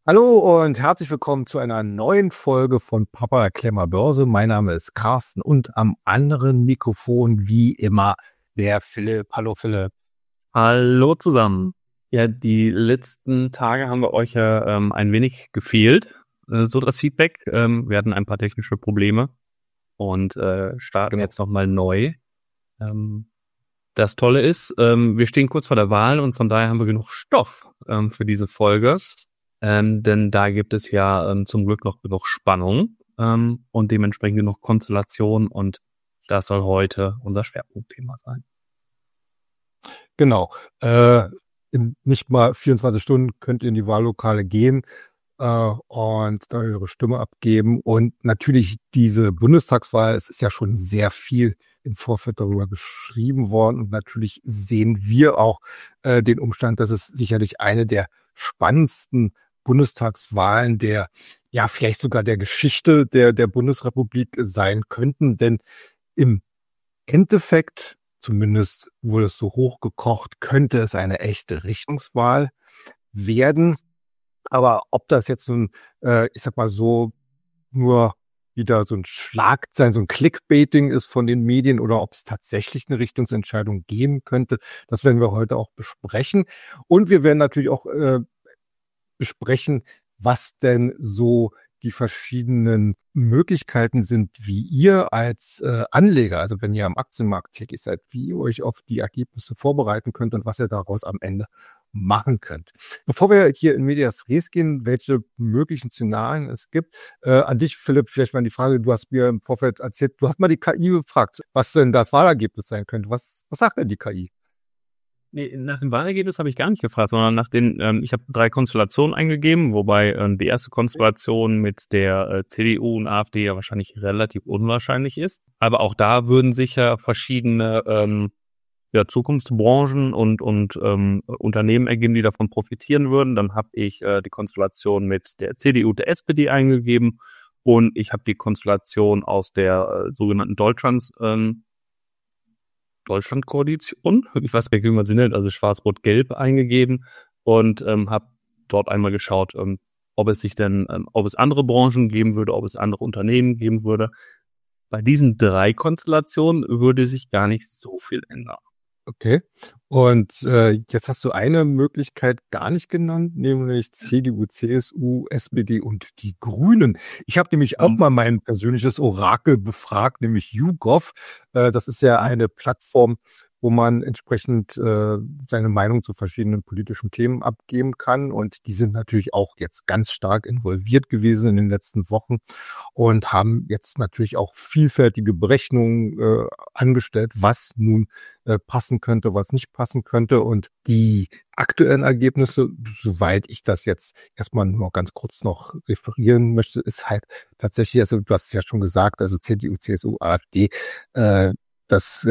Hallo und herzlich willkommen zu einer neuen Folge von Papa erklär mal Börse. Mein Name ist Carsten und am anderen Mikrofon wie immer der Philipp. Hallo Philipp. Hallo zusammen. Ja, die letzten Tage haben wir euch ja ein wenig gefehlt, so das Feedback. Wir hatten ein paar technische Probleme und starten jetzt nochmal neu. Das Tolle ist, wir stehen kurz vor der Wahl und von daher haben wir genug Stoff für diese Folge. Denn da gibt es ja zum Glück noch genug Spannung und dementsprechend genug Konstellation und das soll heute unser Schwerpunktthema sein. Genau. In nicht mal 24 Stunden könnt ihr in die Wahllokale gehen und da eure Stimme abgeben. Und natürlich diese Bundestagswahl, es ist ja schon sehr viel im Vorfeld darüber geschrieben worden. Und natürlich sehen wir auch den Umstand, dass es sicherlich eine der spannendsten Bundestagswahlen ja vielleicht sogar der Geschichte der Bundesrepublik sein könnten. Denn im Endeffekt, zumindest wurde es so hochgekocht, könnte es eine echte Richtungswahl werden. Aber ob das jetzt nun, ich sag mal so, nur wieder so ein Schlagzeilen, so ein Clickbaiting ist von den Medien oder ob es tatsächlich eine Richtungsentscheidung geben könnte, das werden wir heute auch besprechen. Und wir werden natürlich auch besprechen, was denn so die verschiedenen Möglichkeiten sind, wie ihr als Anleger, also wenn ihr am Aktienmarkt tätig seid, wie ihr euch auf die Ergebnisse vorbereiten könnt und was ihr daraus am Ende machen könnt. Bevor wir hier in Medias Res gehen, welche möglichen Szenarien es gibt, an dich, Philipp, vielleicht mal die Frage, du hast mir im Vorfeld erzählt, du hast mal die KI gefragt, was denn das Wahlergebnis sein könnte. Was sagt denn die KI? Nee, nach dem Wahlergebnis habe ich gar nicht gefragt, sondern nach den, ich habe 3 Konstellationen eingegeben, wobei die erste Konstellation mit der CDU und AfD ja wahrscheinlich relativ unwahrscheinlich ist. Aber auch da würden sich ja verschiedene Zukunftsbranchen und Unternehmen ergeben, die davon profitieren würden. Dann habe ich die Konstellation mit der CDU und der SPD eingegeben und ich habe die Konstellation aus der sogenannten Deutschlandkoalition, ich weiß gar nicht, wie man sie nennt, also Schwarz-Rot-Gelb eingegeben und habe dort einmal geschaut, ob es andere Branchen geben würde, ob es andere Unternehmen geben würde. Bei diesen 3 Konstellationen würde sich gar nicht so viel ändern. Okay. Und jetzt hast du eine Möglichkeit gar nicht genannt, nämlich CDU, CSU, SPD und die Grünen. Ich habe nämlich auch mal mein persönliches Orakel befragt, nämlich YouGov. Das ist ja eine Plattform, wo man entsprechend seine Meinung zu verschiedenen politischen Themen abgeben kann. Und die sind natürlich auch jetzt ganz stark involviert gewesen in den letzten Wochen und haben jetzt natürlich auch vielfältige Berechnungen angestellt, was nun passen könnte, was nicht passen könnte. Und die aktuellen Ergebnisse, soweit ich das jetzt erstmal nur ganz kurz noch referieren möchte, ist halt tatsächlich, also du hast es ja schon gesagt, also CDU, CSU, AfD, das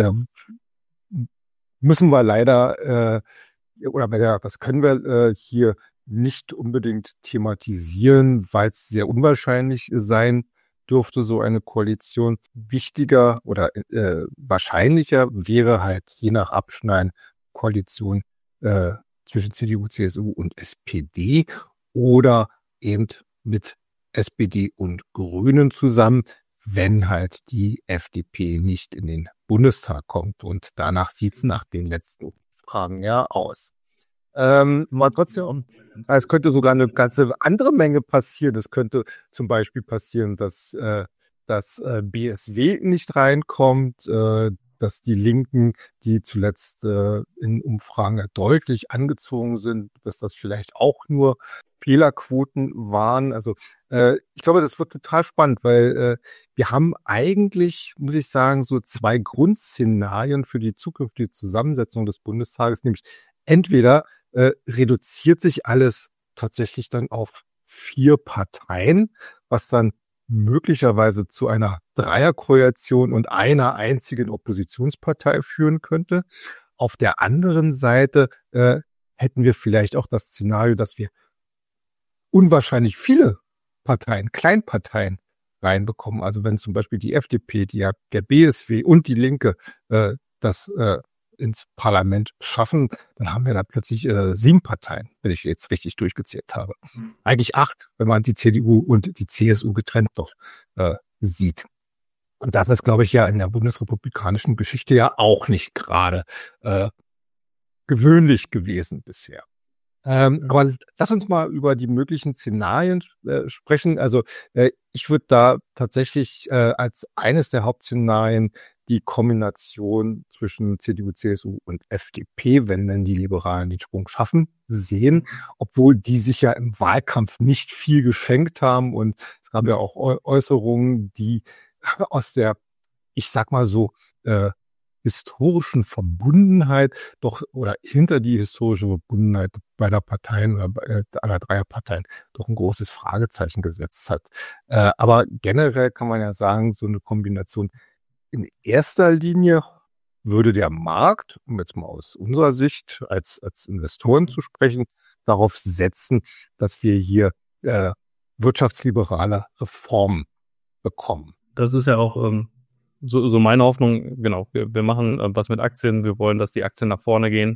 müssen wir leider, das können wir hier nicht unbedingt thematisieren, weil es sehr unwahrscheinlich sein dürfte, so eine Koalition. Wichtiger oder wahrscheinlicher wäre halt je nach Abschneiden Koalition zwischen CDU, CSU und SPD oder eben mit SPD und Grünen zusammen, wenn halt die FDP nicht in den Bundestag kommt. Und danach sieht's nach den letzten Fragen ja aus. Aber trotzdem, es könnte sogar eine ganze andere Menge passieren. Es könnte zum Beispiel passieren, dass das BSW nicht reinkommt, dass die Linken, die zuletzt in Umfragen ja deutlich angezogen sind, dass das vielleicht auch nur Fehlerquoten waren. Also ich glaube, das wird total spannend, weil wir haben eigentlich, muss ich sagen, so 2 Grundszenarien für die zukünftige Zusammensetzung des Bundestages, nämlich entweder reduziert sich alles tatsächlich dann auf 4 Parteien, was dann möglicherweise zu einer Dreierkoalition und einer einzigen Oppositionspartei führen könnte. Auf der anderen Seite hätten wir vielleicht auch das Szenario, dass wir unwahrscheinlich viele Parteien, Kleinparteien reinbekommen. Also wenn zum Beispiel die FDP, der BSW und die Linke das ins Parlament schaffen, dann haben wir da plötzlich 7 Parteien, wenn ich jetzt richtig durchgezählt habe. Eigentlich 8, wenn man die CDU und die CSU getrennt noch sieht. Und das ist, glaube ich, ja in der bundesrepublikanischen Geschichte ja auch nicht gerade gewöhnlich gewesen bisher. Aber lass uns mal über die möglichen Szenarien sprechen. Also ich würde da tatsächlich als eines der Hauptszenarien die Kombination zwischen CDU, CSU und FDP, wenn denn die Liberalen den Sprung schaffen, sehen, obwohl die sich ja im Wahlkampf nicht viel geschenkt haben. Und es gab ja auch Äußerungen, die aus der, ich sag mal so, historischen Verbundenheit doch oder hinter die historische Verbundenheit beider Parteien oder aller dreier Parteien doch ein großes Fragezeichen gesetzt hat. Aber generell kann man ja sagen, so eine Kombination in erster Linie würde der Markt, um jetzt mal aus unserer Sicht als Investoren zu sprechen, darauf setzen, dass wir hier wirtschaftsliberale Reformen bekommen. Das ist ja auch so meine Hoffnung, genau. Wir machen was mit Aktien. Wir wollen, dass die Aktien nach vorne gehen.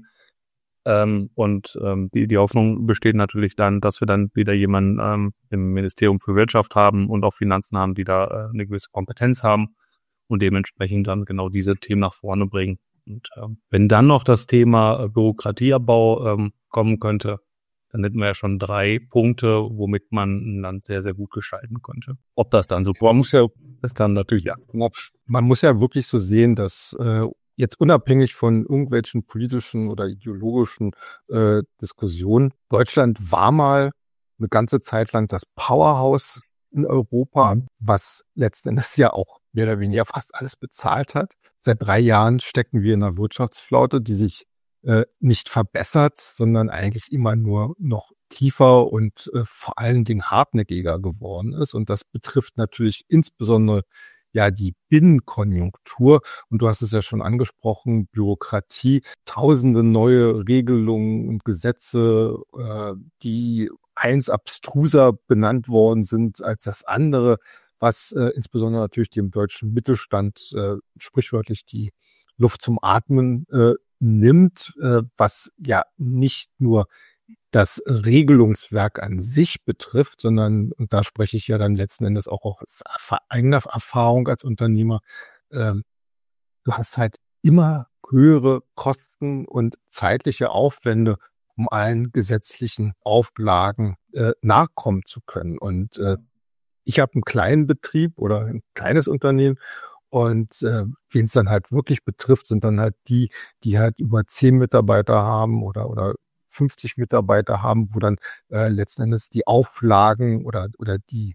Die Hoffnung besteht natürlich dann, dass wir dann wieder jemanden im Ministerium für Wirtschaft haben und auch Finanzen haben, die da eine gewisse Kompetenz haben und dementsprechend dann genau diese Themen nach vorne bringen. Und wenn dann noch das Thema Bürokratieabbau kommen könnte, dann hätten wir ja schon 3 Punkte, womit man ein Land sehr, sehr gut gestalten könnte. Ob das dann so kommt, ist dann natürlich ja. Man muss ja wirklich so sehen, dass jetzt unabhängig von irgendwelchen politischen oder ideologischen Diskussionen, Deutschland war mal eine ganze Zeit lang das Powerhouse in Europa, was letzten Endes ja auch mehr oder weniger fast alles bezahlt hat. Seit 3 Jahren stecken wir in einer Wirtschaftsflaute, die sich nicht verbessert, sondern eigentlich immer nur noch tiefer und vor allen Dingen hartnäckiger geworden ist. Und das betrifft natürlich insbesondere ja die Binnenkonjunktur. Und du hast es ja schon angesprochen, Bürokratie, tausende neue Regelungen und Gesetze, die eins abstruser benannt worden sind als das andere, was insbesondere natürlich dem deutschen Mittelstand sprichwörtlich die Luft zum Atmen nimmt, was ja nicht nur das Regelungswerk an sich betrifft, sondern, und da spreche ich ja dann letzten Endes auch aus eigener Erfahrung als Unternehmer, du hast halt immer höhere Kosten und zeitliche Aufwände, um allen gesetzlichen Auflagen nachkommen zu können. Und ich habe einen kleinen Betrieb oder ein kleines Unternehmen. Und wen es dann halt wirklich betrifft, sind dann halt die halt über 10 Mitarbeiter haben oder 50 Mitarbeiter haben, wo dann letzten Endes die Auflagen oder die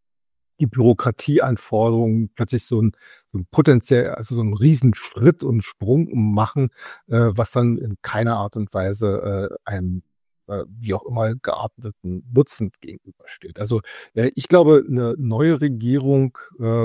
Bürokratieanforderungen plötzlich so ein potenziell, also so einen Riesenschritt und Sprung machen, was dann in keiner Art und Weise einem wie auch immer gearteten Nutzen gegenübersteht. Also ich glaube, eine neue Regierung,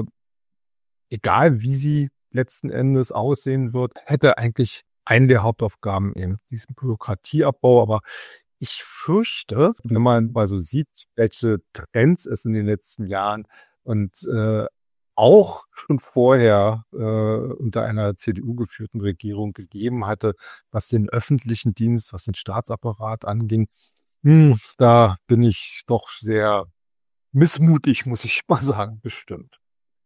egal wie sie letzten Endes aussehen wird, hätte eigentlich eine der Hauptaufgaben eben diesen Bürokratieabbau. Aber ich fürchte, wenn man mal so sieht, welche Trends es in den letzten Jahren und auch schon vorher unter einer CDU geführten Regierung gegeben hatte, was den öffentlichen Dienst, was den Staatsapparat anging, da bin ich doch sehr missmutig, muss ich mal sagen, bestimmt.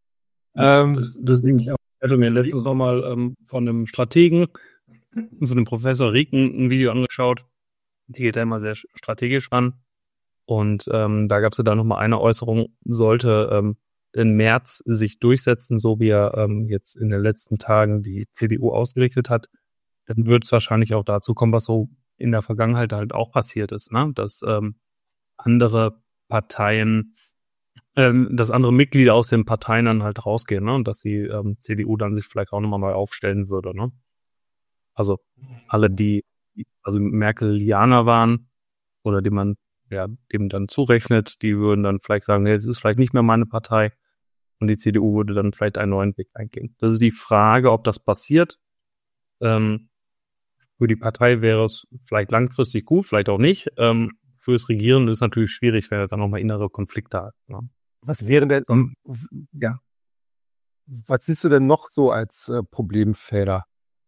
Das denke ich auch. Ich hatte mir letztens nochmal von einem Strategen, so einem Professor Rieken, ein Video angeschaut. Die geht da immer sehr strategisch ran. Und da gab es ja dann nochmal eine Äußerung, sollte im März sich durchsetzen, so wie er jetzt in den letzten Tagen die CDU ausgerichtet hat, dann wird es wahrscheinlich auch dazu kommen, was so in der Vergangenheit halt auch passiert ist, ne? Dass andere Parteien, dass andere Mitglieder aus den Parteien dann halt rausgehen, ne? Und dass die CDU dann sich vielleicht auch nochmal neu aufstellen würde, ne? Also alle, die also Merkelianer waren oder die man ja dem dann zurechnet, die würden dann vielleicht sagen, nee, es ist vielleicht nicht mehr meine Partei und die CDU würde dann vielleicht einen neuen Weg eingehen. Das ist die Frage, ob das passiert. Für die Partei wäre es vielleicht langfristig gut, vielleicht auch nicht. Fürs Regieren ist es natürlich schwierig, wenn er dann nochmal innere Konflikte hat. Ne? Was wäre denn, ja, was siehst du denn noch so als Problemfelder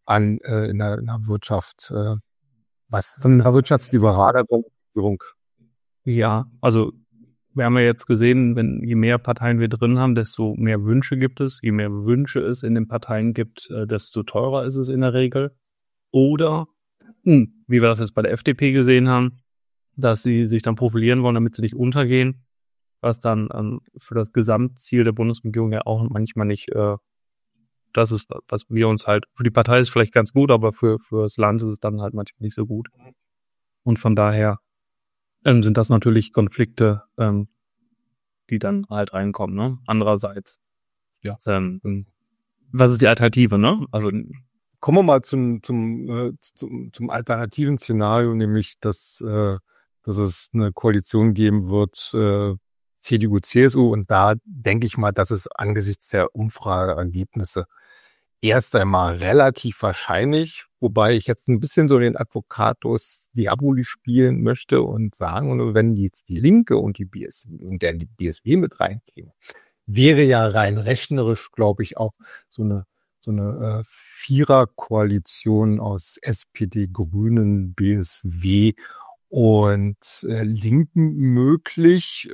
in der Wirtschaft, was so eine wirtschaftsliberale Regierung. Ja, also wir haben ja jetzt gesehen, je mehr Parteien wir drin haben, desto mehr Wünsche gibt es. Je mehr Wünsche es in den Parteien gibt, desto teurer ist es in der Regel. Oder, wie wir das jetzt bei der FDP gesehen haben, dass sie sich dann profilieren wollen, damit sie nicht untergehen, was dann für das Gesamtziel der Bundesregierung ja auch manchmal nicht das ist, was wir uns halt, für die Partei ist vielleicht ganz gut, aber für das Land ist es dann halt manchmal nicht so gut. Und von daher sind das natürlich Konflikte, die dann halt reinkommen, ne? Andererseits, Ja. was ist die Alternative, ne? Also kommen wir mal zum alternativen Szenario, nämlich dass es eine Koalition geben wird, CDU, CSU, und da denke ich mal, dass es angesichts der Umfrageergebnisse erst einmal relativ wahrscheinlich, wobei ich jetzt ein bisschen so den Advocatus Diaboli spielen möchte und sagen, wenn jetzt die Linke und die BSW mit reinkäme, wäre ja rein rechnerisch, glaube ich, auch so eine Viererkoalition aus SPD, Grünen, BSW und Linken möglich.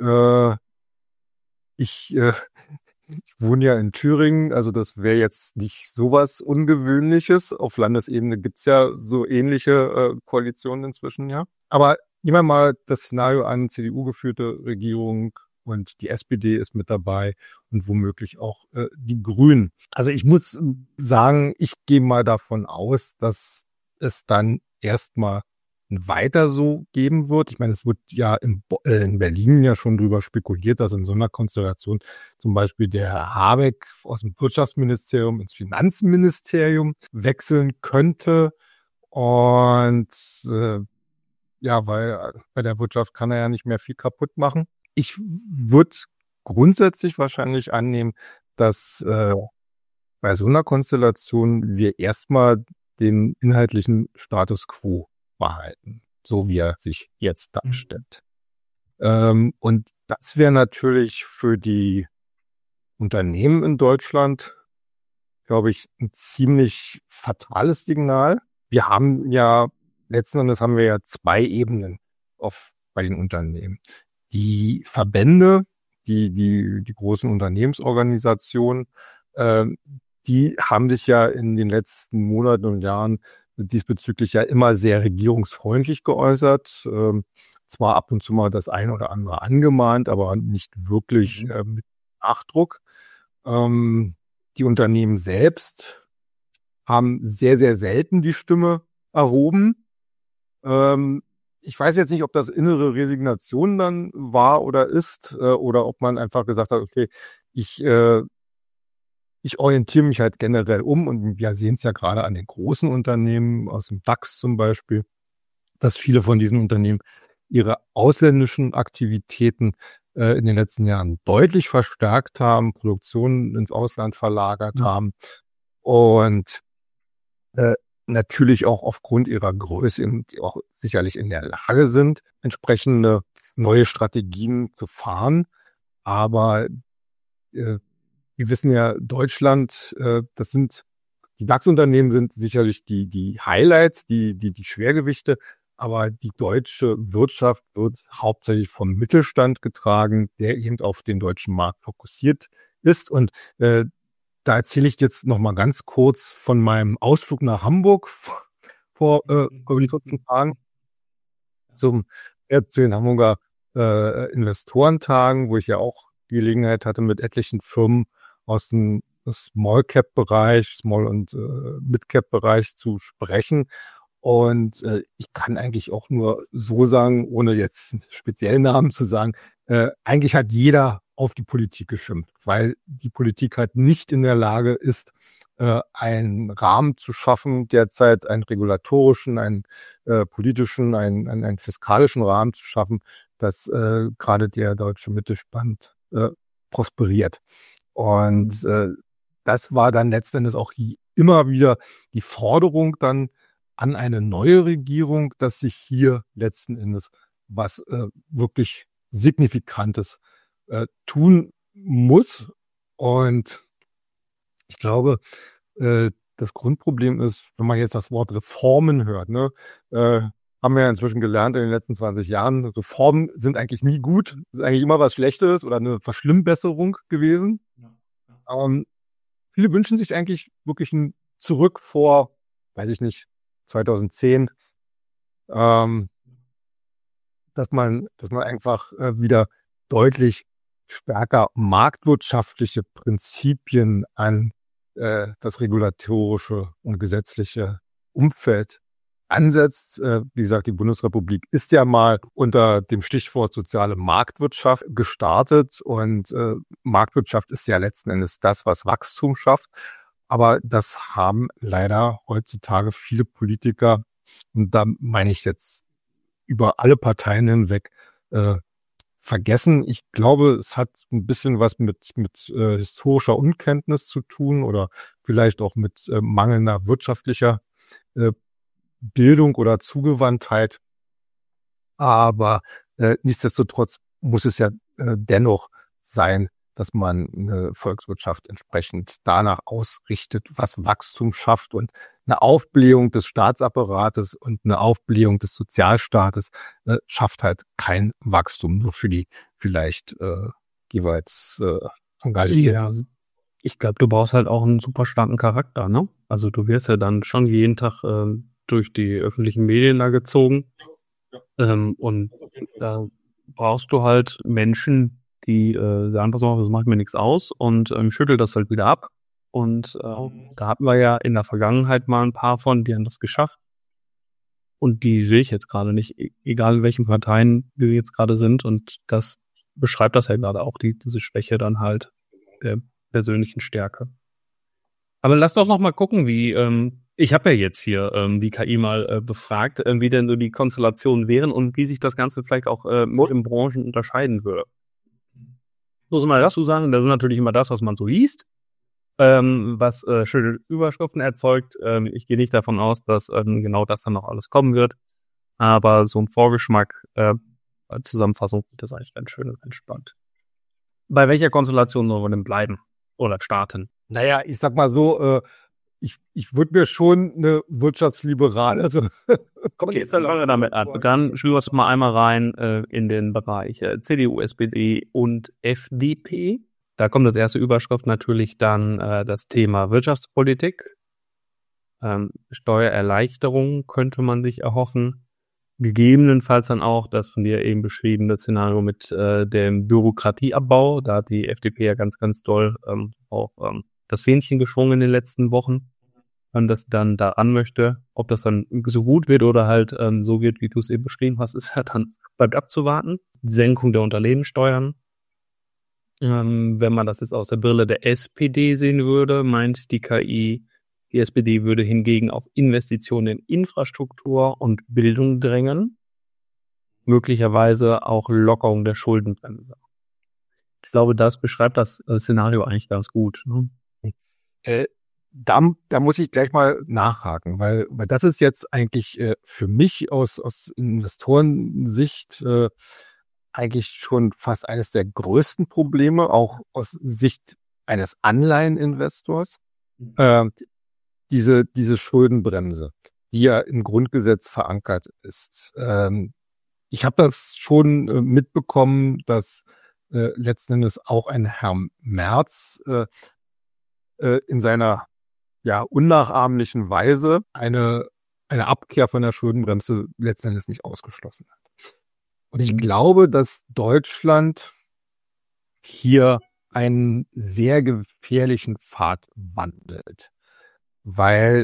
Ich wohne ja in Thüringen, also das wäre jetzt nicht sowas Ungewöhnliches. Auf Landesebene gibt's ja so ähnliche Koalitionen inzwischen, ja. Aber nehmen wir mal das Szenario an, CDU-geführte Regierung und die SPD ist mit dabei und womöglich auch die Grünen. Also ich muss sagen, ich gehe mal davon aus, dass es dann erstmal weiter so geben wird. Ich meine, es wird ja in Berlin ja schon drüber spekuliert, dass in so einer Konstellation zum Beispiel der Herr Habeck aus dem Wirtschaftsministerium ins Finanzministerium wechseln könnte. Und ja, weil bei der Wirtschaft kann er ja nicht mehr viel kaputt machen. Ich würde grundsätzlich wahrscheinlich annehmen, dass bei so einer Konstellation wir erstmal den inhaltlichen Status quo behalten, so wie er sich jetzt darstellt. Und das wäre natürlich für die Unternehmen in Deutschland, glaube ich, ein ziemlich fatales Signal. Wir haben ja, letzten Endes haben wir ja zwei Ebenen bei den Unternehmen. Die Verbände, die großen Unternehmensorganisationen, die haben sich ja in den letzten Monaten und Jahren diesbezüglich ja immer sehr regierungsfreundlich geäußert. Zwar ab und zu mal das eine oder andere angemahnt, aber nicht wirklich mit Nachdruck. Die Unternehmen selbst haben sehr, sehr selten die Stimme erhoben. Ich weiß jetzt nicht, ob das innere Resignation dann war oder ist, oder ob man einfach gesagt hat, okay, ich orientiere mich halt generell um, und wir sehen es ja gerade an den großen Unternehmen aus dem DAX zum Beispiel, dass viele von diesen Unternehmen ihre ausländischen Aktivitäten in den letzten Jahren deutlich verstärkt haben, Produktionen ins Ausland verlagert haben und natürlich auch aufgrund ihrer Größe auch sicherlich in der Lage sind, entsprechende neue Strategien zu fahren. Aber wir wissen ja, Deutschland, die DAX-Unternehmen sind sicherlich die Highlights, die Schwergewichte, aber die deutsche Wirtschaft wird hauptsächlich vom Mittelstand getragen, der eben auf den deutschen Markt fokussiert ist. Und da erzähle ich jetzt noch mal ganz kurz von meinem Ausflug nach Hamburg vor 14 Tagen zu den Hamburger Investorentagen, wo ich ja auch die Gelegenheit hatte, mit etlichen Firmen aus dem Small-Cap-Bereich, Small- und Mid-Cap-Bereich zu sprechen. Und ich kann eigentlich auch nur so sagen, ohne jetzt einen speziellen Namen zu sagen, eigentlich hat jeder auf die Politik geschimpft, weil die Politik halt nicht in der Lage ist, einen Rahmen zu schaffen, derzeit einen regulatorischen, einen politischen, einen fiskalischen Rahmen zu schaffen, dass gerade der deutsche Mittelstand prosperiert. Und das war dann letzten Endes auch immer wieder die Forderung dann an eine neue Regierung, dass sich hier letzten Endes was wirklich Signifikantes tun muss. Und ich glaube, das Grundproblem ist, wenn man jetzt das Wort Reformen hört, ne, haben wir ja inzwischen gelernt in den letzten 20 Jahren, Reformen sind eigentlich nie gut, ist eigentlich immer was Schlechtes oder eine Verschlimmbesserung gewesen. Viele wünschen sich eigentlich wirklich ein Zurück vor, weiß ich nicht, 2010, dass man einfach wieder deutlich stärker marktwirtschaftliche Prinzipien an das regulatorische und gesetzliche Umfeld ansetzt. Wie gesagt, die Bundesrepublik ist ja mal unter dem Stichwort soziale Marktwirtschaft gestartet und Marktwirtschaft ist ja letzten Endes das, was Wachstum schafft. Aber das haben leider heutzutage viele Politiker, und da meine ich jetzt über alle Parteien hinweg, vergessen. Ich glaube, es hat ein bisschen was mit historischer Unkenntnis zu tun oder vielleicht auch mit mangelnder wirtschaftlicher Bildung oder Zugewandtheit. Aber nichtsdestotrotz muss es ja dennoch sein, dass man eine Volkswirtschaft entsprechend danach ausrichtet, was Wachstum schafft, und eine Aufblähung des Staatsapparates und eine Aufblähung des Sozialstaates schafft halt kein Wachstum, nur für die vielleicht jeweils engagierten. Ja, ich glaube, du brauchst halt auch einen super starken Charakter, ne? Also du wirst ja dann schon jeden Tag durch die öffentlichen Medien da gezogen. Und da brauchst du halt Menschen, die sagen, pass auf, das macht mir nichts aus, und schüttel das halt wieder ab. Und da hatten wir ja in der Vergangenheit mal ein paar von, die haben das geschafft. Und die sehe ich jetzt gerade nicht, egal in welchen Parteien wir jetzt gerade sind. Und das beschreibt das ja gerade auch, diese Schwäche dann halt der persönlichen Stärke. Aber lass doch noch mal gucken, wie, ich habe ja jetzt hier die KI mal befragt, wie denn so die Konstellationen wären und wie sich das Ganze vielleicht auch in Branchen unterscheiden würde. Muss man dazu sagen, das ist natürlich immer das, was man so liest, was schöne Überschriften erzeugt. Ich gehe nicht davon aus, dass genau das dann noch alles kommen wird, aber so ein Vorgeschmack, Zusammenfassung, das ist eigentlich ganz schön und entspannt. Bei welcher Konstellation sollen wir denn bleiben oder starten? Naja, ich sag mal so, ich würde mir schon eine wirtschaftsliberale, also Okay, jetzt fangen wir damit an. Dann schieben wir es mal einmal rein in den Bereich CDU, SPD und FDP. Da kommt als erste Überschrift natürlich dann das Thema Wirtschaftspolitik. Steuererleichterung könnte man sich erhoffen. Gegebenenfalls dann auch das von dir eben beschriebene Szenario mit dem Bürokratieabbau. Da hat die FDP ja ganz, ganz doll auch das Fähnchen geschwungen in den letzten Wochen, das dann daran möchte. Ob das dann so gut wird oder halt so wird, wie du es eben beschrieben hast, ist ja dann bleibt abzuwarten. Die Senkung der Unternehmenssteuern. Wenn man das jetzt aus der Brille der SPD sehen würde, meint die KI, die SPD würde hingegen auf Investitionen in Infrastruktur und Bildung drängen. Möglicherweise auch Lockerung der Schuldenbremse. Ich glaube, das beschreibt das Szenario eigentlich ganz gut, ne? Da muss ich gleich mal nachhaken, weil das ist jetzt eigentlich für mich aus Investorensicht eigentlich schon fast eines der größten Probleme, auch aus Sicht eines Anleiheninvestors. Diese Schuldenbremse, die ja im Grundgesetz verankert ist. Ich habe das schon mitbekommen, dass letzten Endes auch ein Herr Merz in seiner unnachahmlichen Weise eine Abkehr von der Schuldenbremse letzten Endes nicht ausgeschlossen hat. Und ich glaube, dass Deutschland hier einen sehr gefährlichen Pfad wandelt, weil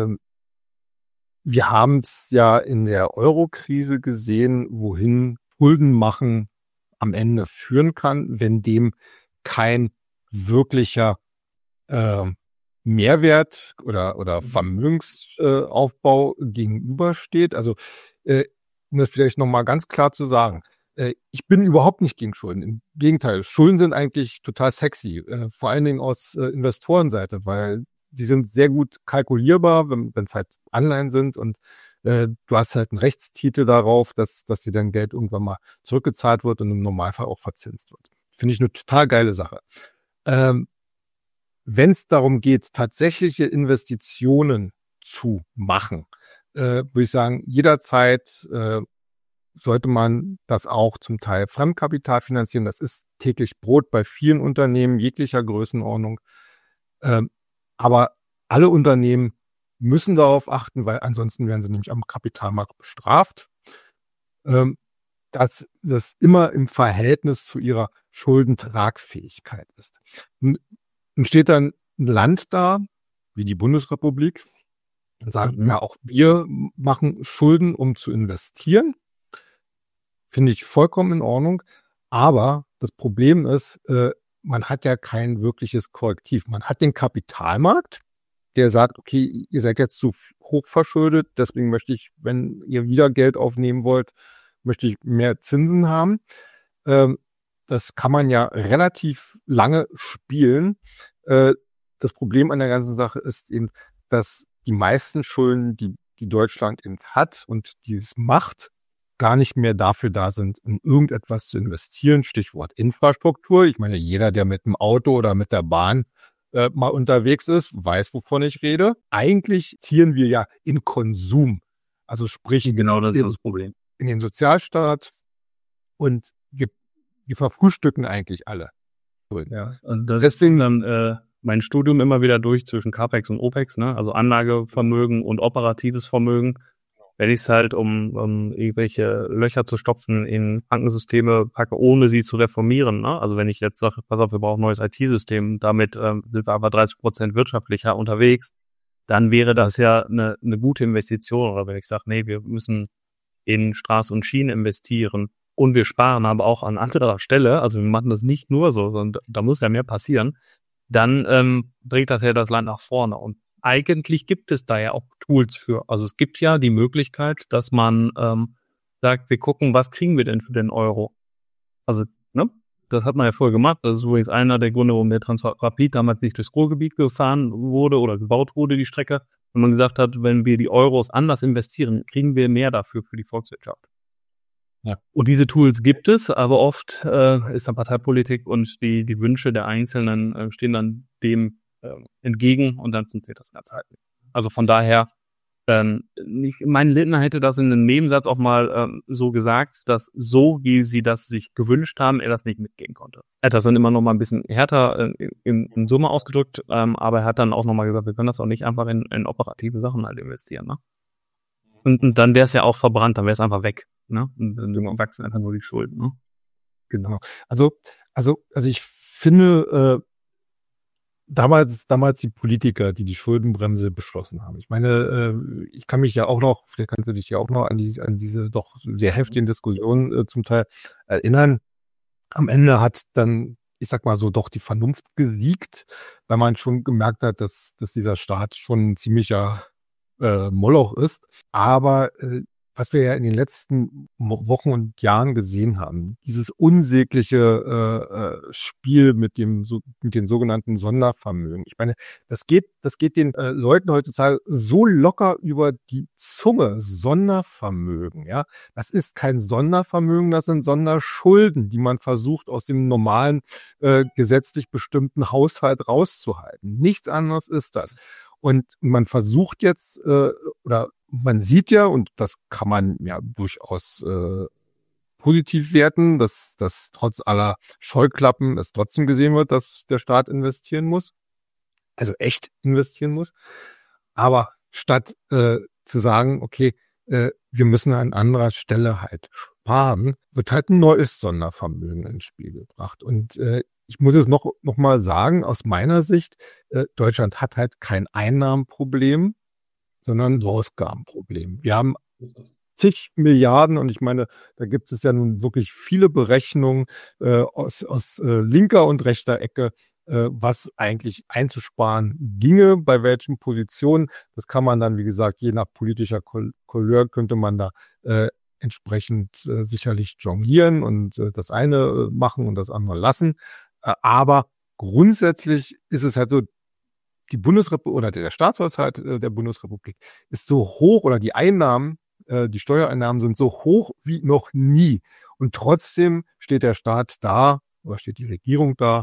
wir haben es ja in der Euro-Krise gesehen, wohin Schuldenmachen am Ende führen kann, wenn dem kein wirklicher Mehrwert oder Vermögensaufbau gegenübersteht. Also um das vielleicht nochmal ganz klar zu sagen, ich bin überhaupt nicht gegen Schulden. Im Gegenteil, Schulden sind eigentlich total sexy, vor allen Dingen aus Investorenseite, weil die sind sehr gut kalkulierbar, wenn es halt Anleihen sind, und du hast halt einen Rechtstitel darauf, dass dir dein Geld irgendwann mal zurückgezahlt wird und im Normalfall auch verzinst wird. Finde ich eine total geile Sache. wenn es darum geht, tatsächliche Investitionen zu machen, würde ich sagen, jederzeit sollte man das auch zum Teil Fremdkapital finanzieren. Das ist täglich Brot bei vielen Unternehmen jeglicher Größenordnung. Aber alle Unternehmen müssen darauf achten, weil ansonsten werden sie nämlich am Kapitalmarkt bestraft, dass das immer im Verhältnis zu ihrer Schuldentragfähigkeit ist. Und steht dann ein Land da, wie die Bundesrepublik, und sagt, ja, auch wir machen Schulden, um zu investieren. Finde ich vollkommen in Ordnung. Aber das Problem ist, man hat ja kein wirkliches Korrektiv. Man hat den Kapitalmarkt, der sagt, okay, ihr seid jetzt zu hoch verschuldet, deswegen möchte ich, wenn ihr wieder Geld aufnehmen wollt, möchte ich mehr Zinsen haben. Das kann man ja relativ lange spielen. Das Problem an der ganzen Sache ist eben, dass die meisten Schulden, die Deutschland eben hat und die es macht, gar nicht mehr dafür da sind, in irgendetwas zu investieren. Stichwort Infrastruktur. Ich meine, jeder, der mit dem Auto oder mit der Bahn mal unterwegs ist, weiß, wovon ich rede. Eigentlich ziehen wir ja in Konsum. Also sprich, genau das ist das Problem. In den Sozialstaat, und wir verfrühstücken eigentlich alle Schulden. Ja, und deswegen dann mein Studium immer wieder durch zwischen CAPEX und OPEX, ne? Also Anlagevermögen und operatives Vermögen. Wenn ich es halt um irgendwelche Löcher zu stopfen in Bankensysteme packe, ohne sie zu reformieren, ne? Also wenn ich jetzt sage, pass auf, wir brauchen ein neues IT-System, damit sind wir aber 30% wirtschaftlicher unterwegs, dann wäre das ja eine gute Investition. Oder wenn ich sage, nee, wir müssen in Straße und Schiene investieren und wir sparen aber auch an anderer Stelle, also wir machen das nicht nur so, sondern da muss ja mehr passieren, dann bringt das ja das Land nach vorne. Und eigentlich gibt es da ja auch Tools für. Also es gibt ja die Möglichkeit, dass man sagt, wir gucken, was kriegen wir denn für den Euro? Also, ne? Das hat man ja vorher gemacht. Das ist übrigens einer der Gründe, warum der Transrapid damals nicht durchs Ruhrgebiet gefahren wurde oder gebaut wurde, die Strecke. Wenn man gesagt hat, wenn wir die Euros anders investieren, kriegen wir mehr dafür für die Volkswirtschaft. Ja. Und diese Tools gibt es, aber oft ist dann Parteipolitik und die Wünsche der Einzelnen stehen dann dem entgegen und dann funktioniert das Ganze halt nicht. Also von daher, mein Lindner hätte das in einem Nebensatz auch mal so gesagt, dass so, wie sie das sich gewünscht haben, er das nicht mitgehen konnte. Er hat das dann immer noch mal ein bisschen härter in Summe ausgedrückt, aber er hat dann auch noch mal gesagt, wir können das auch nicht einfach in operative Sachen halt investieren, ne? Und dann wäre es ja auch verbrannt, dann wäre es einfach weg, ne? Und dann wachsen einfach nur die Schulden, ne? Genau. Also ich finde, damals die Politiker, die Schuldenbremse beschlossen haben. Ich meine, ich kann mich ja auch noch, vielleicht kannst du dich ja auch noch an diese doch sehr heftigen Diskussionen zum Teil erinnern. Am Ende hat dann, ich sag mal so, doch die Vernunft gesiegt, weil man schon gemerkt hat, dass dieser Staat schon ein ziemlicher Moloch ist. Aber was wir ja in den letzten Wochen und Jahren gesehen haben, dieses unsägliche Spiel mit den sogenannten Sondervermögen. Ich meine, das geht den Leuten heutzutage so locker über die Zunge. Sondervermögen, ja. Das ist kein Sondervermögen, das sind Sonderschulden, die man versucht, aus dem normalen gesetzlich bestimmten Haushalt rauszuhalten. Nichts anderes ist das. Und man versucht jetzt, oder man sieht ja, und das kann man ja durchaus positiv werten, dass trotz aller Scheuklappen es trotzdem gesehen wird, dass der Staat investieren muss, also echt investieren muss. Aber statt zu sagen, okay, wir müssen an anderer Stelle halt sparen, wird halt ein neues Sondervermögen ins Spiel gebracht. Und ich muss es noch mal sagen, aus meiner Sicht, Deutschland hat halt kein Einnahmenproblem, sondern ein Ausgabenproblem. Wir haben zig Milliarden, und ich meine, da gibt es ja nun wirklich viele Berechnungen aus linker und rechter Ecke, was eigentlich einzusparen ginge, bei welchen Positionen. Das kann man dann, wie gesagt, je nach politischer Couleur könnte man da entsprechend sicherlich jonglieren und das eine machen und das andere lassen. Aber grundsätzlich ist es halt so, die Bundesrepublik oder der Staatshaushalt der Bundesrepublik ist so hoch, oder die Einnahmen, die Steuereinnahmen sind so hoch wie noch nie. Und trotzdem steht der Staat da, oder steht die Regierung da,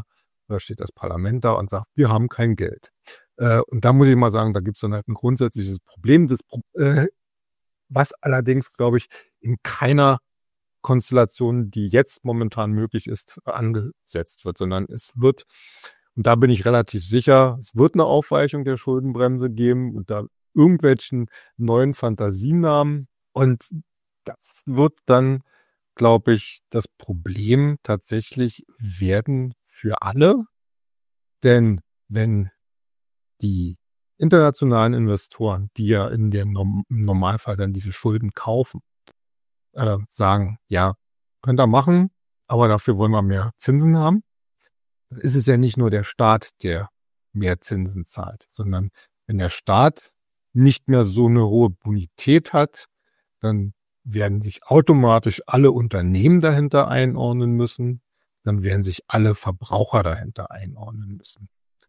oder steht das Parlament da und sagt, wir haben kein Geld. Und da muss ich mal sagen, da gibt es dann halt ein grundsätzliches Problem, was allerdings, glaube ich, in keiner Konstellation, die jetzt momentan möglich ist, angesetzt wird, sondern es wird, und da bin ich relativ sicher, es wird eine Aufweichung der Schuldenbremse geben unter irgendwelchen neuen Fantasienamen, und das wird dann, glaube ich, das Problem tatsächlich werden für alle, denn wenn die internationalen Investoren, die ja in dem im Normalfall dann diese Schulden kaufen, sagen, ja, könnt ihr machen, aber dafür wollen wir mehr Zinsen haben, dann ist es ja nicht nur der Staat, der mehr Zinsen zahlt, sondern wenn der Staat nicht mehr so eine hohe Bonität hat, dann werden sich automatisch alle Unternehmen dahinter einordnen müssen, dann werden sich alle Verbraucher dahinter einordnen müssen.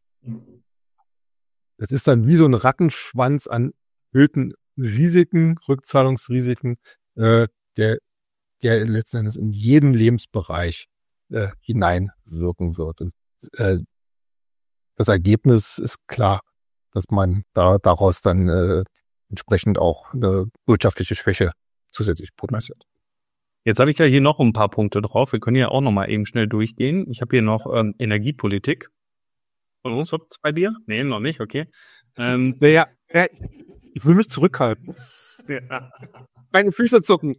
Das ist dann wie so ein Rattenschwanz an erhöhten Risiken, Rückzahlungsrisiken, der letzten Endes in jeden Lebensbereich hineinwirken wird. Und das Ergebnis ist klar, dass man daraus dann entsprechend auch eine wirtschaftliche Schwäche zusätzlich potenziert. Jetzt habe ich ja hier noch ein paar Punkte drauf. Wir können ja auch noch mal eben schnell durchgehen. Ich habe hier noch Energiepolitik. Und was ist bei dir? Nee, noch nicht, okay. Ich will mich zurückhalten. Meine Füße zucken.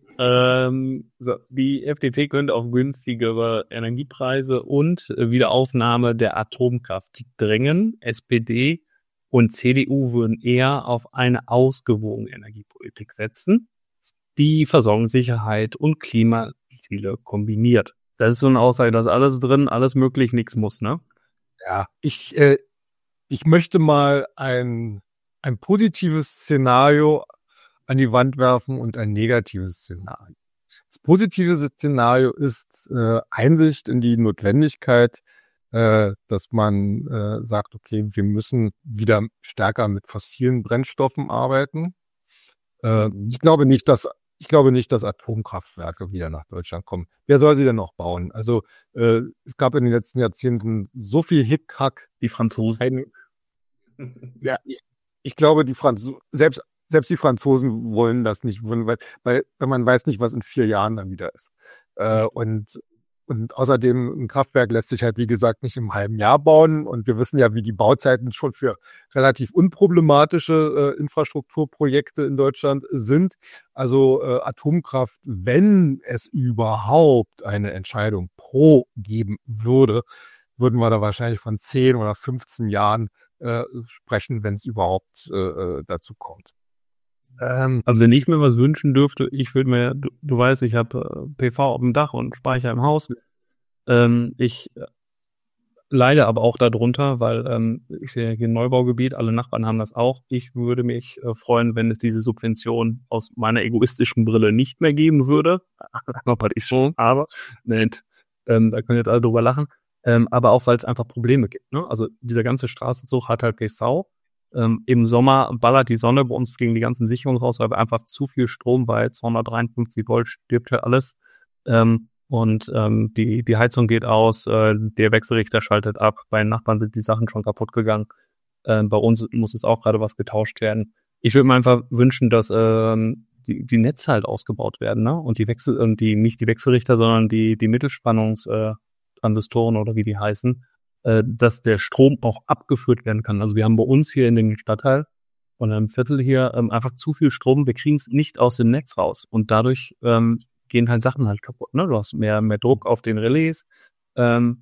Die FDP könnte auf günstigere Energiepreise und Wiederaufnahme der Atomkraft drängen. SPD und CDU würden eher auf eine ausgewogene Energiepolitik setzen, die Versorgungssicherheit und Klimaziele kombiniert. Das ist so eine Aussage, da ist alles drin, alles möglich, nichts muss, ne? Ja, ich möchte mal ein positives Szenario an die Wand werfen und ein negatives Szenario. Das positive Szenario ist Einsicht in die Notwendigkeit, dass man sagt, okay, wir müssen wieder stärker mit fossilen Brennstoffen arbeiten. Ich glaube nicht, dass Atomkraftwerke wieder nach Deutschland kommen. Wer soll sie denn noch bauen? Also es gab in den letzten Jahrzehnten so viel Hickhack. Die Franzosen. Ja, ich glaube, selbst die Franzosen wollen das nicht, weil man weiß nicht, was in 4 Jahren dann wieder ist. Und außerdem, ein Kraftwerk lässt sich halt, wie gesagt, nicht im halben Jahr bauen. Und wir wissen ja, wie die Bauzeiten schon für relativ unproblematische Infrastrukturprojekte in Deutschland sind. Also Atomkraft, wenn es überhaupt eine Entscheidung pro geben würde, würden wir da wahrscheinlich von 10 oder 15 Jahren sprechen, wenn es überhaupt dazu kommt. Also wenn ich mir was wünschen dürfte, ich würde mir, du weißt, ich habe PV auf dem Dach und Speicher im Haus. Ich leide aber auch darunter, weil ich sehe hier ein Neubaugebiet, alle Nachbarn haben das auch. Ich würde mich freuen, wenn es diese Subvention aus meiner egoistischen Brille nicht mehr geben würde. Aber ich schon, aber nicht. Da können jetzt alle drüber lachen. Aber auch, weil es einfach Probleme gibt. Ne? Also dieser ganze Straßenzug hat halt PV. Im Sommer ballert die Sonne, bei uns fliegen die ganzen Sicherungen raus, weil wir einfach zu viel Strom bei 253 Volt stirbt halt alles. Die Heizung geht aus, der Wechselrichter schaltet ab, bei den Nachbarn sind die Sachen schon kaputt gegangen. Bei uns muss jetzt auch gerade was getauscht werden. Ich würde mir einfach wünschen, dass die Netze halt ausgebaut werden, ne? Und nicht die Wechselrichter, sondern die Mittelspannungstransistoren oder wie die heißen, dass der Strom auch abgeführt werden kann. Also wir haben bei uns hier in dem Stadtteil und im Viertel hier einfach zu viel Strom. Wir kriegen es nicht aus dem Netz raus und dadurch gehen halt Sachen halt kaputt. Ne? Du hast mehr Druck auf den Relais die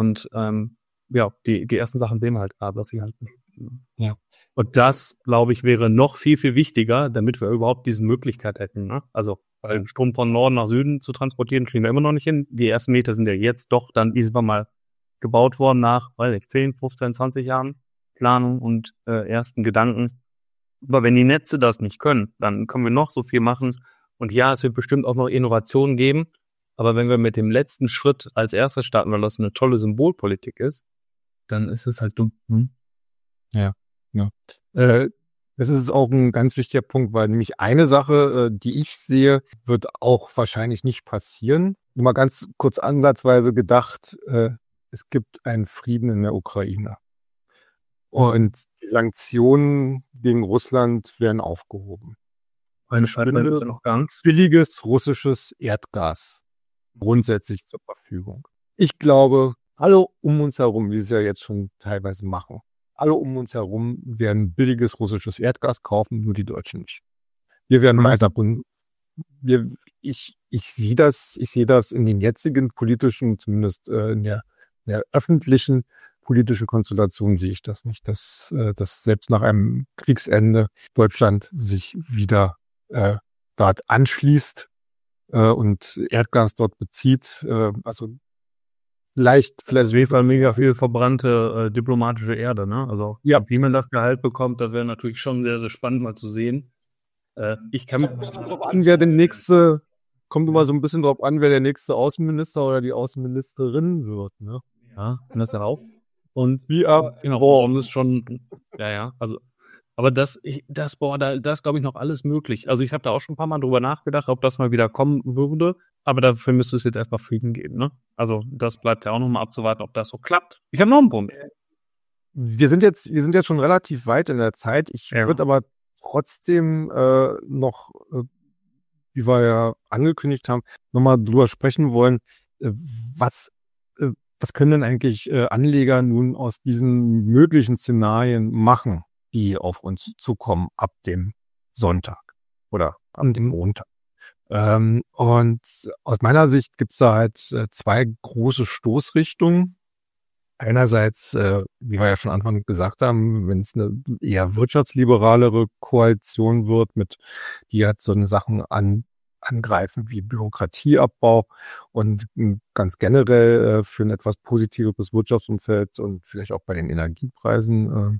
ersten Sachen sehen wir halt gerade, dass sie halt ja. Und das, glaube ich, wäre noch viel, viel wichtiger, damit wir überhaupt diese Möglichkeit hätten. Ne? Also weil Strom von Norden nach Süden zu transportieren, kriegen wir immer noch nicht hin. Die ersten Meter sind ja jetzt doch dann irgendwann mal gebaut worden nach, 10, 15, 20 Jahren Planung und ersten Gedanken. Aber wenn die Netze das nicht können, dann können wir noch so viel machen. Und ja, es wird bestimmt auch noch Innovationen geben. Aber wenn wir mit dem letzten Schritt als erstes starten, weil das eine tolle Symbolpolitik ist, dann ist es halt dumm. Ja. Das ist auch ein ganz wichtiger Punkt, weil nämlich eine Sache, die ich sehe, wird auch wahrscheinlich nicht passieren. Nur mal ganz kurz ansatzweise gedacht, es gibt einen Frieden in der Ukraine. Und die Sanktionen gegen Russland werden aufgehoben. Eine Scheinweise ist ja noch ganz. Billiges russisches Erdgas grundsätzlich zur Verfügung. Ich glaube, alle um uns herum, wie sie es ja jetzt schon teilweise machen, alle um uns herum werden billiges russisches Erdgas kaufen, nur die Deutschen nicht. Wir werden weiter, ich sehe das in den jetzigen politischen, zumindest in der öffentlichen politische Konstellation sehe ich das nicht, dass selbst nach einem Kriegsende Deutschland sich wieder dort anschließt und Erdgas dort bezieht. Also leicht vielleicht. Auf jeden Fall mega viel verbrannte diplomatische Erde, ne? Also ja, wie man das Gehalt bekommt, das wäre natürlich schon sehr, sehr spannend mal zu sehen. Ich kann kommt immer so ein bisschen drauf an, wer der nächste Außenminister oder die Außenministerin wird, ne? Ja, das ja auch. Und genau, das ist schon, also, aber da ist, glaube ich, noch alles möglich. Also ich habe da auch schon ein paar Mal drüber nachgedacht, ob das mal wieder kommen würde, aber dafür müsste es jetzt erstmal Frieden geben, ne? Also das bleibt ja auch noch mal abzuwarten, ob das so klappt. Ich habe noch einen Punkt. Wir sind jetzt schon relativ weit in der Zeit. Ich würde aber trotzdem noch, wie wir ja angekündigt haben, nochmal drüber sprechen wollen, was können denn eigentlich Anleger nun aus diesen möglichen Szenarien machen, die auf uns zukommen ab dem Sonntag oder ab dem Montag? Und aus meiner Sicht gibt's da halt zwei große Stoßrichtungen. Einerseits, wie wir ja schon Anfang gesagt haben, wenn es eine eher wirtschaftsliberalere Koalition wird, die halt so eine Sachen angreifen wie Bürokratieabbau und ganz generell für ein etwas positiveres Wirtschaftsumfeld und vielleicht auch bei den Energiepreisen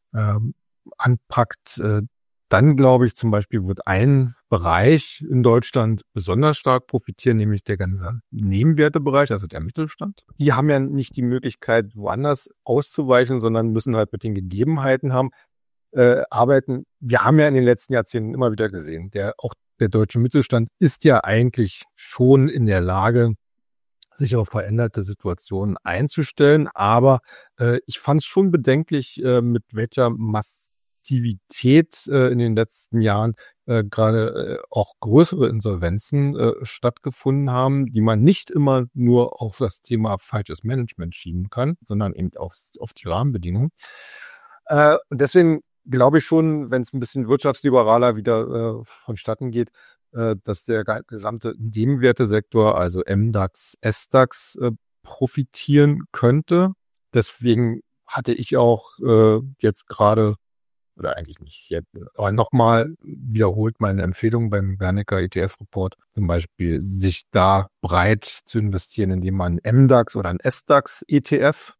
anpackt, dann glaube ich zum Beispiel wird ein Bereich in Deutschland besonders stark profitieren, nämlich der ganze Nebenwertebereich, also der Mittelstand. Die haben ja nicht die Möglichkeit, woanders auszuweichen, sondern müssen halt mit den Gegebenheiten arbeiten. Wir haben ja in den letzten Jahrzehnten immer wieder gesehen, auch der deutsche Mittelstand ist ja eigentlich schon in der Lage, sich auf veränderte Situationen einzustellen. Aber ich fand es schon bedenklich, mit welcher Massivität in den letzten Jahren gerade auch größere Insolvenzen stattgefunden haben, die man nicht immer nur auf das Thema falsches Management schieben kann, sondern eben auf die Rahmenbedingungen. Und deswegen glaube ich schon, wenn es ein bisschen wirtschaftsliberaler wieder vonstatten geht, dass der gesamte Nebenwertesektor, also MDAX, SDAX, profitieren könnte. Deswegen hatte ich auch jetzt gerade, oder eigentlich nicht jetzt, aber nochmal wiederholt meine Empfehlung beim Wernicke ETF-Report, zum Beispiel sich da breit zu investieren, indem man einen MDAX oder einen SDAX-ETF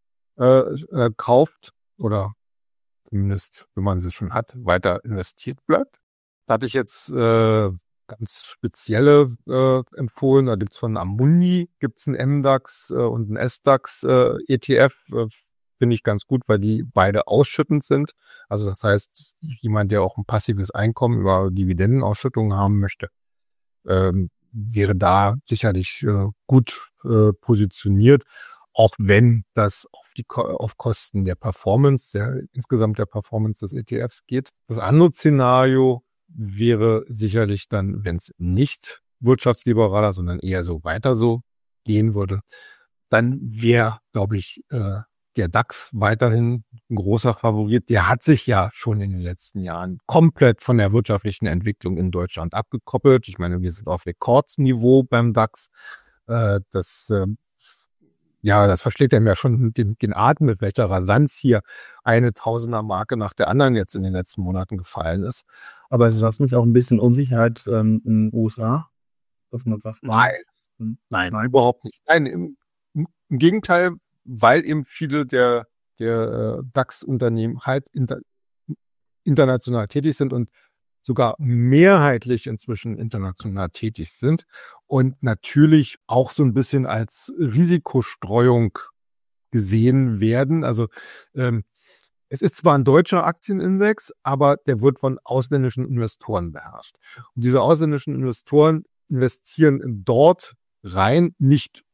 kauft oder zumindest, wenn man sie schon hat, weiter investiert bleibt. Da hatte ich jetzt ganz spezielle empfohlen. Da gibt's von Amundi gibt's einen MDAX und einen SDAX ETF. Finde ich ganz gut, weil die beide ausschüttend sind. Also das heißt, jemand, der auch ein passives Einkommen über Dividendenausschüttungen haben möchte, wäre da sicherlich gut positioniert. Auch wenn das auf Kosten der Performance, insgesamt der Performance des ETFs geht. Das andere Szenario wäre sicherlich dann, wenn es nicht wirtschaftsliberaler, sondern eher so weiter so gehen würde, dann wäre, glaube ich, der DAX weiterhin ein großer Favorit. Der hat sich ja schon in den letzten Jahren komplett von der wirtschaftlichen Entwicklung in Deutschland abgekoppelt. Ich meine, wir sind auf Rekordniveau beim DAX. Das verschlägt einem ja schon den Atem, mit welcher Rasanz hier eine Tausender-Marke nach der anderen jetzt in den letzten Monaten gefallen ist. Aber es ist mich auch ein bisschen Unsicherheit in den USA, dass man sagt, nein, überhaupt nicht. Nein, im Gegenteil, weil eben viele der DAX-Unternehmen halt international tätig sind und sogar mehrheitlich inzwischen international tätig sind und natürlich auch so ein bisschen als Risikostreuung gesehen werden. Also es ist zwar ein deutscher Aktienindex, aber der wird von ausländischen Investoren beherrscht. Und diese ausländischen Investoren investieren dort rein, nicht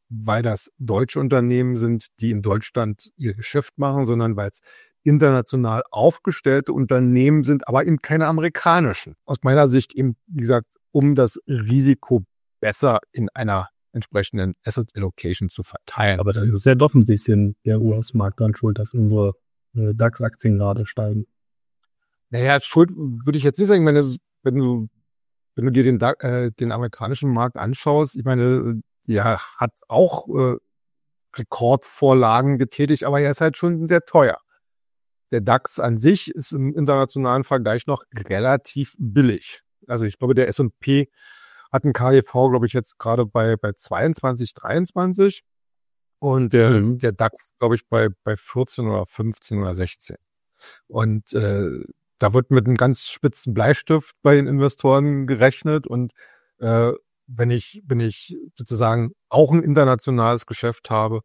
weil das deutsche Unternehmen sind, die in Deutschland ihr Geschäft machen, sondern weil es international aufgestellte Unternehmen sind, aber eben keine amerikanischen. Aus meiner Sicht eben, wie gesagt, um das Risiko besser in einer entsprechenden Asset Allocation zu verteilen. Aber das ist ja doch ein bisschen der US-Markt dran schuld, dass unsere DAX-Aktien gerade steigen. Naja, Schuld würde ich jetzt nicht sagen. Ich meine, wenn du dir den amerikanischen Markt anschaust, ich meine, der hat auch Rekordvorlagen getätigt, aber er ist halt schon sehr teuer. Der DAX an sich ist im internationalen Vergleich noch relativ billig. Also ich glaube, der S&P hat einen KGV, glaube ich, jetzt gerade bei 22, 23 und der DAX, glaube ich, bei 14 oder 15 oder 16. Und da wird mit einem ganz spitzen Bleistift bei den Investoren gerechnet und wenn ich sozusagen auch ein internationales Geschäft habe,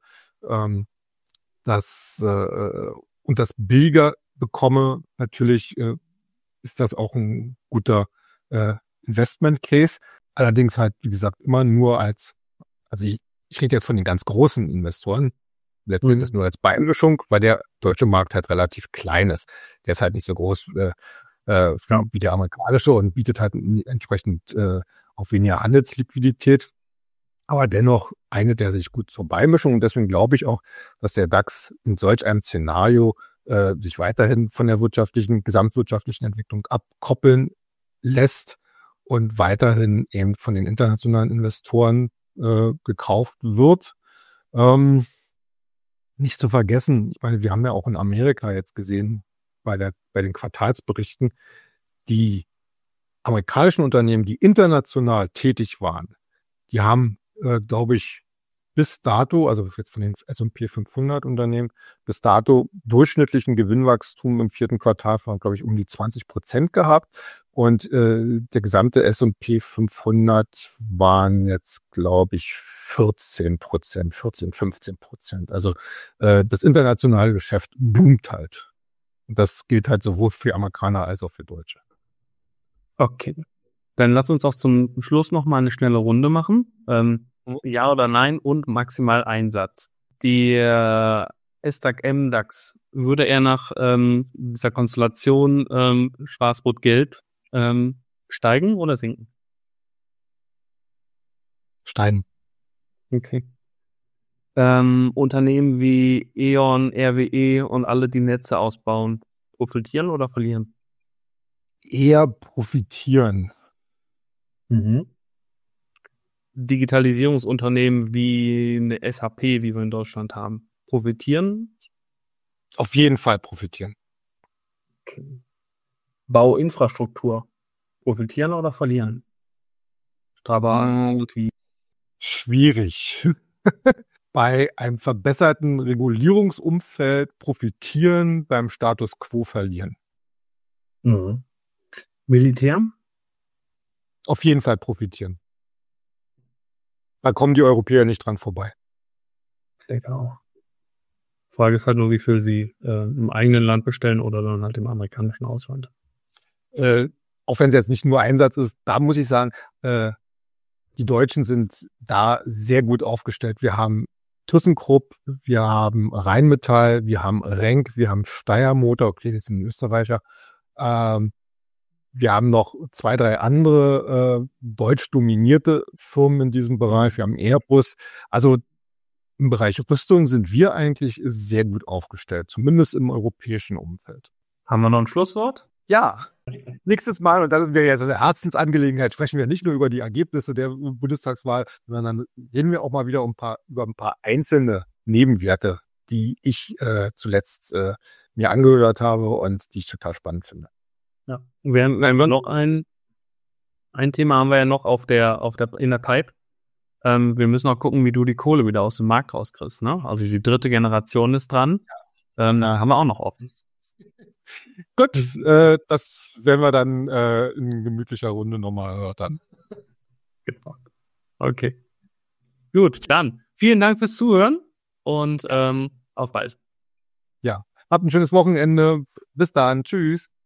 und das billiger bekomme, natürlich ist das auch ein guter Investment Case. Allerdings halt, wie gesagt, immer nur also ich rede jetzt von den ganz großen Investoren, letztendlich nur als Beimischung, weil der deutsche Markt halt relativ klein ist. Der ist halt nicht so groß wie der amerikanische und bietet halt entsprechend auch weniger Handelsliquidität. Aber dennoch eignet er sich gut zur Beimischung. Und deswegen glaube ich auch, dass der DAX in solch einem Szenario sich weiterhin von der gesamtwirtschaftlichen Entwicklung abkoppeln lässt und weiterhin eben von den internationalen Investoren gekauft wird. Nicht zu vergessen, ich meine, wir haben ja auch in Amerika jetzt gesehen, bei den Quartalsberichten, die amerikanischen Unternehmen, die international tätig waren, die haben, glaube ich, bis dato, also jetzt von den S&P 500 Unternehmen, bis dato durchschnittlichen Gewinnwachstum im 4. Quartal von, glaube ich, um die 20% gehabt. Und der gesamte S&P 500 waren jetzt, glaube ich, 15%. Also das internationale Geschäft boomt halt. Und das gilt halt sowohl für Amerikaner als auch für Deutsche. Okay. Dann lass uns auch zum Schluss noch mal eine schnelle Runde machen. Ja oder nein und maximal ein Satz. Der SDAX MDAX, würde er nach dieser Konstellation Schwarz-Rot-Gelb steigen oder sinken? Steigen. Okay. Unternehmen wie E.ON, RWE und alle, die Netze ausbauen, profitieren oder verlieren? Eher profitieren. Digitalisierungsunternehmen wie eine SAP, wie wir in Deutschland haben, profitieren? Auf jeden Fall profitieren. Okay. Bauinfrastruktur, profitieren oder verlieren? Strabag, Schwierig. Bei einem verbesserten Regulierungsumfeld profitieren, beim Status quo verlieren. Militär? Auf jeden Fall profitieren. Da kommen die Europäer nicht dran vorbei. Ich denke auch. Frage ist halt nur, wie viel sie im eigenen Land bestellen oder dann halt im amerikanischen Ausland. Auch wenn es jetzt nicht nur Einsatz ist, da muss ich sagen, die Deutschen sind da sehr gut aufgestellt. Wir haben ThyssenKrupp, wir haben Rheinmetall, wir haben Renk, wir haben Steyr Motor, okay, das sind Österreicher. Wir haben noch 2, 3 andere deutsch dominierte Firmen in diesem Bereich. Wir haben Airbus. Also im Bereich Rüstung sind wir eigentlich sehr gut aufgestellt, zumindest im europäischen Umfeld. Haben wir noch ein Schlusswort? Ja, nächstes Mal, und das ist jetzt eine Herzensangelegenheit, sprechen wir nicht nur über die Ergebnisse der Bundestagswahl, sondern dann reden wir auch mal wieder über ein paar einzelne Nebenwerte, die ich zuletzt mir angehört habe und die ich total spannend finde. Ja. Wir haben noch ein Thema haben wir ja noch in der Pipe. Wir müssen auch gucken, wie du die Kohle wieder aus dem Markt rauskriegst, ne? Also die 3. Generation ist dran. Da haben wir auch noch offen. Gut, das werden wir dann in gemütlicher Runde nochmal erörtern. Genau. Okay. Gut, dann vielen Dank fürs Zuhören und auf bald. Ja, habt ein schönes Wochenende. Bis dann. Tschüss.